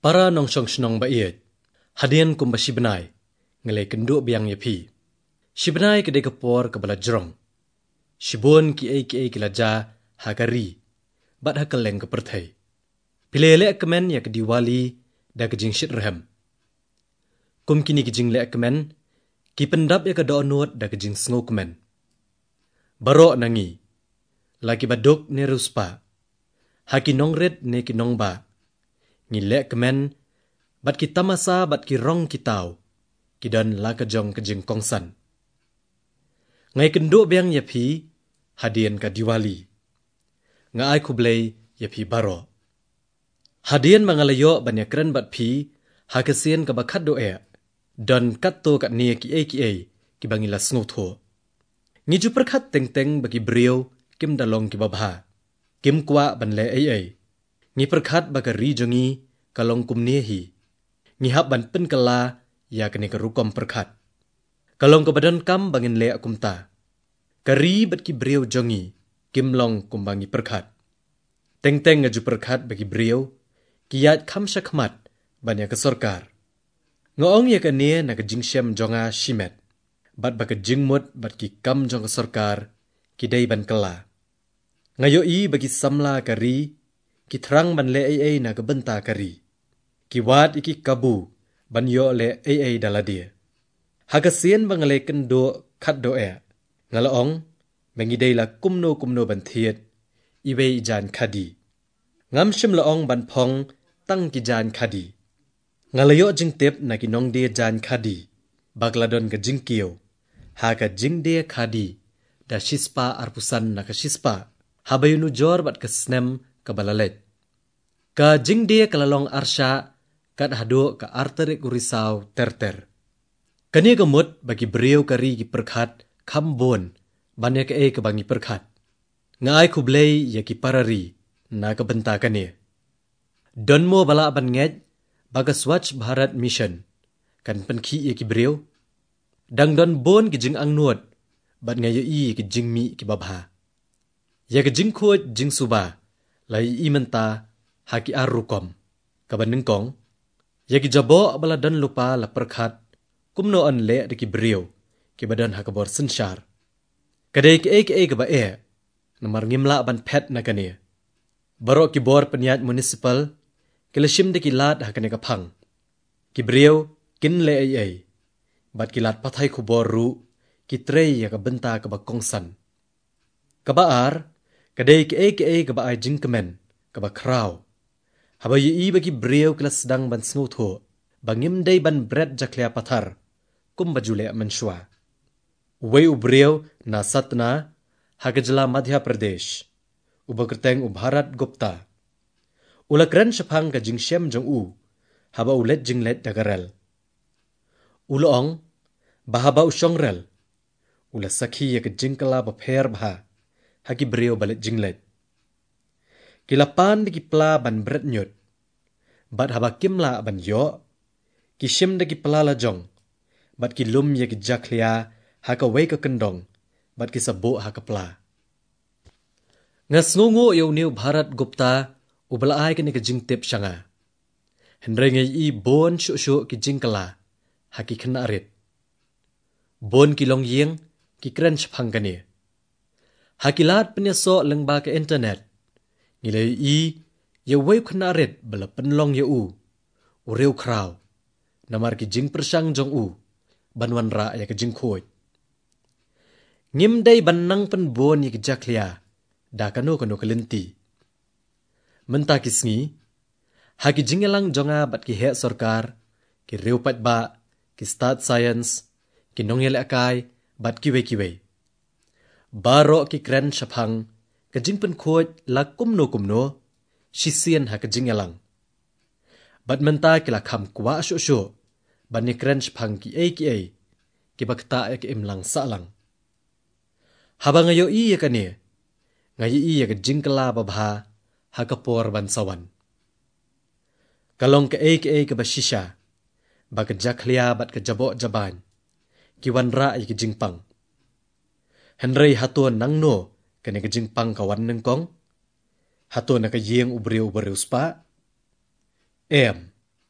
Para nongshong shnong ba iet. Hadian kum ba shibnai. Ngalay kenduk biang yapi. Shibnai kedai kapor kabala jrong. Shibun ki ay kilaja hagari. Bat hakaleng keperthai. Pilele kemen ya kediwali da kejing shit rehem. Kum kini kejing le kemen. Ki pendap ya kedoonut da kejing sngo kemen. Barok nangi. Lagi baduk ne ruspa. Haki nongret ne ki nongba. Ngilek kemen, bat kita masa bat ki rong kitau, kidan la kejong kejing kongsan. Ngai kenduk biang yapi, hadian ka diwali. Ngai kublay yapi baro. Hadian mangalayo banyakren bat pi, hakasien ka bakat doe, dan katto kat nia ki ki bangila snutho. Ngiju perkat teng-teng bagi beriau, kim dalong ki babha. Kim kwa ban le Ngi perkat bagari jongi kalong kumnehi. Ngi hab ban pen kala ya kene kerukom perkat. Kalong kebadan kam bangin le akumta. Kari bat ki beriau jongi kimlong kumbangi perkat. Teng-teng ngaju perkat bagi beriau kiyat kam syakmat banya ke sorkar. Ngoong ya kene na kejing syam jonga shimet. Bat baka jingmut bat ki kam jong ke sorkar kidai ban kala. Ngayoi bagi samla kari ki terang ban le na kebenta kari. Ki wat iki kabu ban yo le daladia. Hagasien bangale kendo kat doe. Ngalaong mengidei la kumno ban thiet iwe jan khadi. Ngam shim laong ban pong tang ki jan khadi. Ngalayo jing tip na ki nong de jan khadi. Bagladon ka jing kiyo. Ha ka jing de khadi. Da shispa arpusan na ka shispa. Habayunu jor bat ka snem kabalalet. Ka jing dia kalalong arsya kat hado ka arterik urisau terter. Kani gemut bagi beriau kari ki perkat kambon banyak ke bangi perkat. Ngai kublay ya ki parari na kabenta kani. Donmo bala ban ngej baga Swachh Bharat Mission kan penki ya ki beriau. Dang don bon ki jing angnuot bat ngayo ki jing mi ki babha. Ya ki jing kuat jing suba lai imenta haki arukom kaban nengkong ya ki jabo bala dan lupa la perkat kumno an le de ki beriau ki badan hakabor sensyar kadai ki ke ba namar ngimla ban pet na kane barok ki bor peniat municipal kilashim de ki lat hakane ka phang ki beriau kin le bat ki lat pathai khubor ru ki trei ya ka benta ka ba kongsan ka baar kadai ki ka ba ai jingkemen ka ba kraw Habayi bagi beriau kelas sedang ban snutho, bangim day ban bread jaklia pathar, kum bajule menshua. Wei beriau na Satna, Hagajala Madhya Pradesh, ubakerteng Bharat Gupta. Ula keren syapang ka jingshem jong haba ulet jinglet dagarel. Ulaong, bahaba usyongrel, ula sakhi ya ke jingkala bapher bha, hagi beriau balet jinglet. Kilapan di kipla ban bret nyut. Bat haba kimla ban yo. Kishim di kipla la jong. Bat kilum ye ki jaklia haka wei ka kendong. Bat kisabo haka pla. Ngas ngungu yaw niw Bharat Gupta ubalaay ka ni ka jingtip siya nga. Hendray ngay bon syuk ki jingkala haki kena arit. Bon kilong ying ki kren syapang kani. Hakilat penyaso lengba ke internet. Ngilay ya wei knaret bala penlong ya ureu kraw namar ki jing persang jong banwan ra ya ki jing khoi ngim dai bannang pen bon ya ki jaklia da kano kelenti menta kisngi ha ki jingelang jonga bat ki he sarkar ki reu pat ba ki start science ki nongyel akai bat ki we baro ki kren shaphang ka jingpen khoi la kumno sisian ha ka jingelang bat menta kila kham kwa sho ban ni kren shphang ki ki bakta ki imlang salang habang ayo ya kane ngayi ya ka jingkala babha ha ka por ban sawan kalong ka ka bashisha ba ka jaklia bat ka jabo jaban ki wanra ki jingpang henry haton nangno kane ka jingpang kawan nengkong hato na ka yeng ubreu spa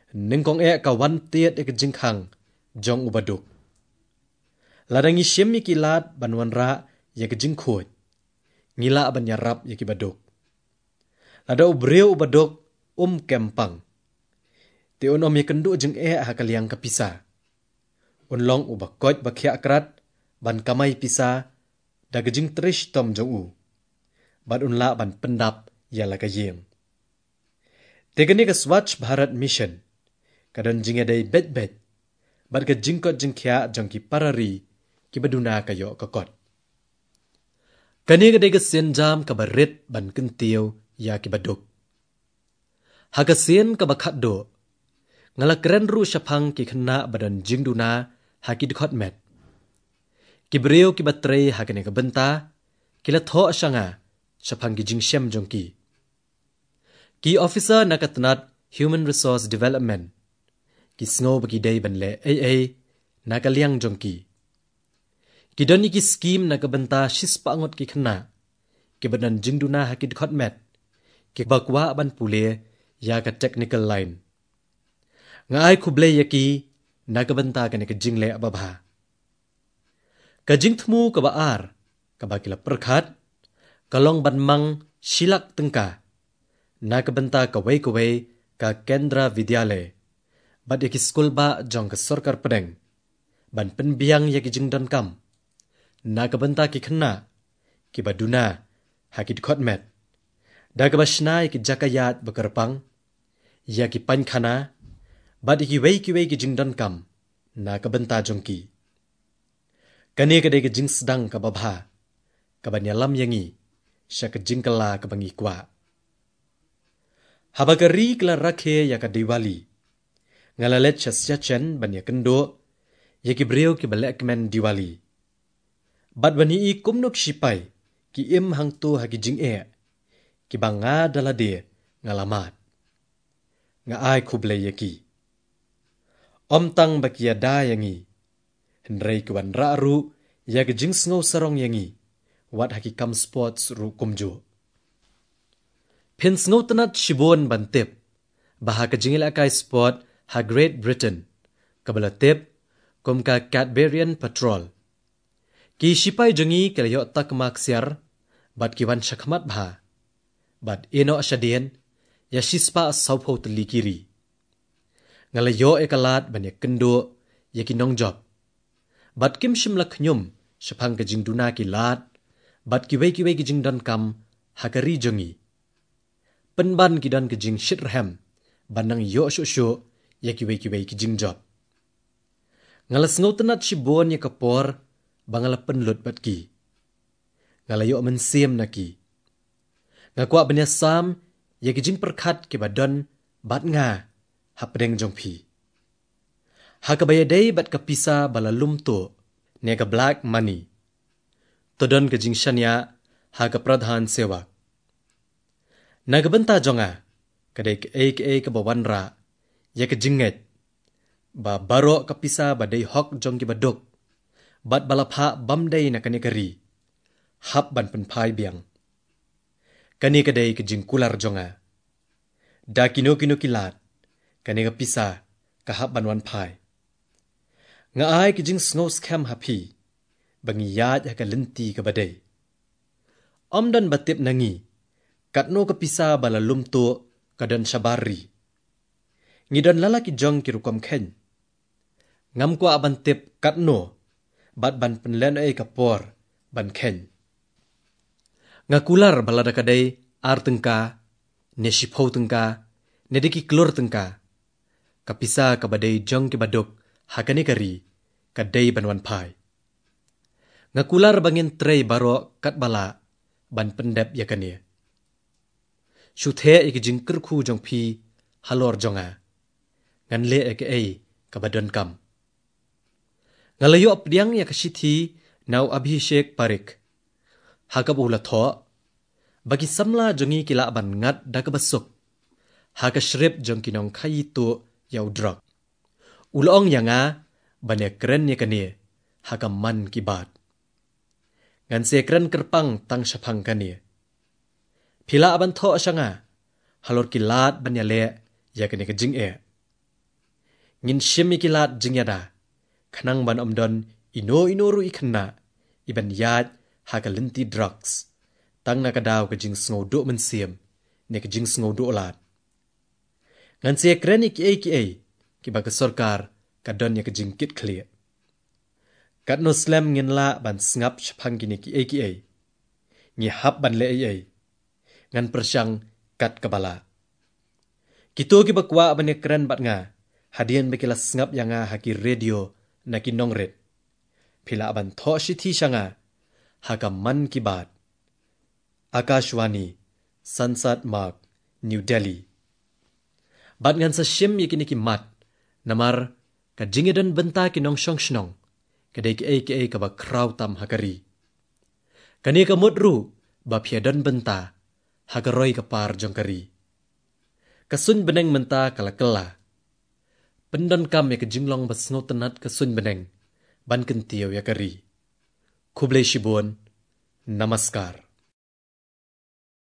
ningkong kawan tiat jing khang jong ubaduk. Ladangi syem kilat banwan ra jing khut. Ngila banyarap baduk. Lada ubreu ubaduk kempang. Ti unom kendu jing hakaliang kapisa. Unlong ubakot bakhya akrat ban kamay pisa dagajing trish tom jong u. Ban unla ban pendap lagayeng. Tegani ka Swachh Bharat Mission kadon jing day bet ban ka jingkot jingkya jong ki parari ki baduna kayo kakot. Kani ka day ka senjam ka barit ban kentiyo ki baduk. Hagasin ka bakat do ngalakren ru syapang ki khna badan jingduna haki dikot met. Kibreo ki batre hakane ka benta kila tho asyanga syapang ki jingshem jongki. Ki officer nakatnat Human Resource Development ki sngo bagi day banle AA nakaliang jongki. Ki doni ki scheme nakabenta shispa angot ki khna ki badan jingduna haki dikot met ki bakwa ban pule ka technical line. Ngai khuble yaki nakabenta kane ka jingle ababha. Ka jingthmu ka baar ka bakila perkhat kalong banmang silak tengka nakabenta ka wei ka Kendra Vidyalay bad yaki skul ba jong ka sarkar pedeng ban penbiang yaki jingdan kam nakabenta ki khna ki baduna haki dikot met dagabashna yaki jakayat bakarpang yaki pankhana bad yaki wei ki jingdan kam nakabenta jongki. Kani kadai ke jing sedang ka babha ka banyalam yangi sya ka jingkala ka bangi kwa. Habagari kala rakhe ya ka Diwali ngalalet sya chen banya kendo ya ki breu ki balekmen Diwali. Bad bani I kumnok sipai ki im hangtu hagi jing ki banga dalade ngalamat. Nga ai kuble yaki. Omtang bakia da yangi Hendrai kawan ra-ru ya ke jing sngo sarong yangi wat haki kam sports ru kumjo. Pin sngo tanat shibon bantip baha ka jingil akai sport ha Great Britain kabala tip kum ka Cadberian Patrol. Ki sipai jongi kalayo tak maksiar bat kiwan shakmat bha bat eno asyadien ya shispa saupho telikiri. Ngalayo ekalat banyak kendo ya kinong job. Bat kim shimlak nyum syapang ka jingduna ki lat bat kiwei ki jingdan kam hakari jongi. Penban kidan ke jing shitrhem banang yo sho ya kiwei ki jingjob. Ngalas ngautanat shibon ya kapor bangala penlut bat ki. Ngalayo mensiem na ki. Ngakwa banyasam ya ki jing perkhat ki badan bat nga hapdeng jongpi. Hakabayadai bat kapisa balalum to nega black money. Todon ke jingshanya haka pradhan sewak. Nagabenta jonga kadai ke bawanra ya ke jinget ba baro kapisa badai hok jong ki baduk bat balapha bamdai na kanikari hap ban penpai biang. Kani kadai ke jingkular jonga. Da kino kilat kani kapisa kahap ban wan pai. Nga ai ki jing snow scam happy bangi yad ya ka lenti ka badai. Omdan batip nangi katno ka pisa balalum to kadan syabari. Ngidan lalaki jong ki rukom khen. Ngam kwa abantip katno bat ban penlen ay kapor ban khen. Nga kular balada kadai ar tengka ne shipho tengka ne diki klor tengka kapisa ka badai jong ki baduk hakani kari kadai banwan pai. Ngakular bangin trei baro kat bala ban pendep yakania. Syuthe iki jingker khu jong pi halor jonga. Ngan le eke kabadan kam. Ngalayo apdiang ya kasithi nau Abhishek Parik. Hakap ula tho bagi samla jongi kila ban ngat dakabasuk. Haka shrip jong kinong khayi to yaw drug. Ulong yanga banyak keren ya kania hakam man kibat. Ngan se keren kerpang tang syapang kania. Pila aban tho asyanga halor kilat banyale ya kania kejing ngin shim ikilat jingyada khanang ban omdon ino ru ikhna iban yad hakalinti drugs tang nakadaw ka jing sngo do mensiam ne ka jing sngo do lat ngan se kreni ki ba ka sarkar ka don ya ka jing kit clear kat no slam ngin la ban snap shphang gini ki ngi hap ban le ngan persyang kat kabala kito ki bakwa ban kren bat nga hadian bekila snap yanga haki radio na ki nongret phila ban tho shithi shanga haka man ki bat Akashwani Sansad Mark New Delhi bat ngan sa shim yakini ki mat namar ka jingedan benta ki nong shong shnong kadai ki ka ba kraw tam hakari kani ka mudru ba phiadan benta hagaroi ka par jongkari kasun beneng menta kala pendon kam ya ka jinglong ba sngo tanat kasun beneng ban kentiyo ya kari kublai shibon namaskar